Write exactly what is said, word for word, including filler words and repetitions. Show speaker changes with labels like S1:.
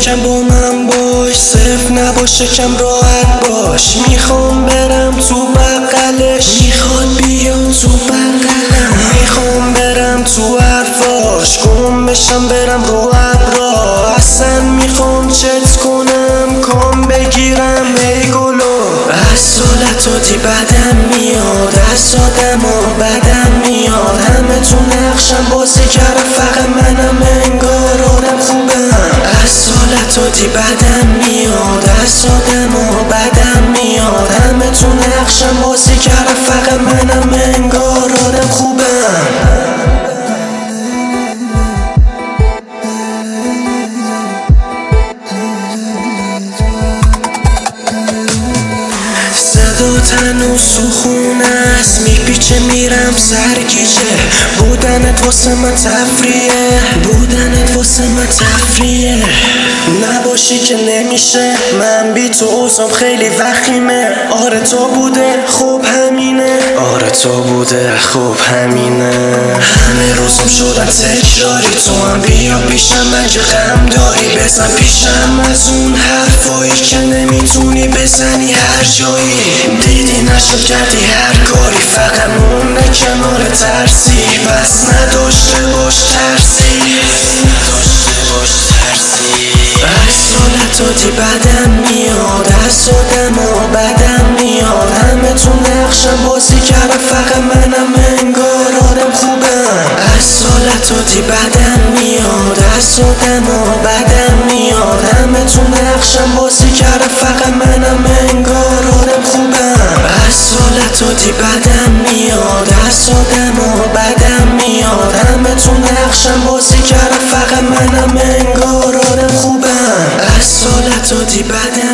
S1: یکم با من باش، صرف نباش یکم راحت باش. میخوام برم تو بغلش، میخواد بیاد تو بغلم. میخوام برم تو حرفاش، گم بشم برم رو ابرا. اصلا میخوام چت کنم، کام بگیرم ای گلو. از سالتاتی بدم میاد، از آدم ها بدم میاد. همه تو نقشم بازی کرده فقط منم انگار آدم خوبم. از سالتاتی بدم میاد، از آدم ها بدم میاد. همه تو نقشم بازی کرده فقط منم انگار آدم خوبم. صدا هنوز سخونه است، میپیچه میرم سرگیجه. بودنت واسه من تفریه، بودنت واسه من تفریه. نباشی که نمیشه، من بی تو اوزام خیلی وخیمه. آره تو بوده خوب همینه، آره تو بوده خوب همینه. همه روزم شدن تکراری، تو هم بیا پیشم مگه غم داری. بزن پیشم از اون حرفایی که نمیتونی بزنی هر جایی. دیدی نشد کردی هر کاری، فقط مونه کنار ترسی. پس نداشته باش ترسی، نداشته باش ترسی. از سالتاتی بدم میاد، از آدم ها بدم میاد. همه تو نقشم بازی کرده فقط منم انگار آدم خوبم. از سالتاتی بدم میاد، از آدم ها بدم میاد. همه تو نقشم بازی کرده فقط منم انگار آدم خوبم. از سالتاتی بدم میاد، از آدم ها بدم میاد. همه تو نقشم بازی کرده فقط منم انگار آدم خوبم. از سالتاتی بدم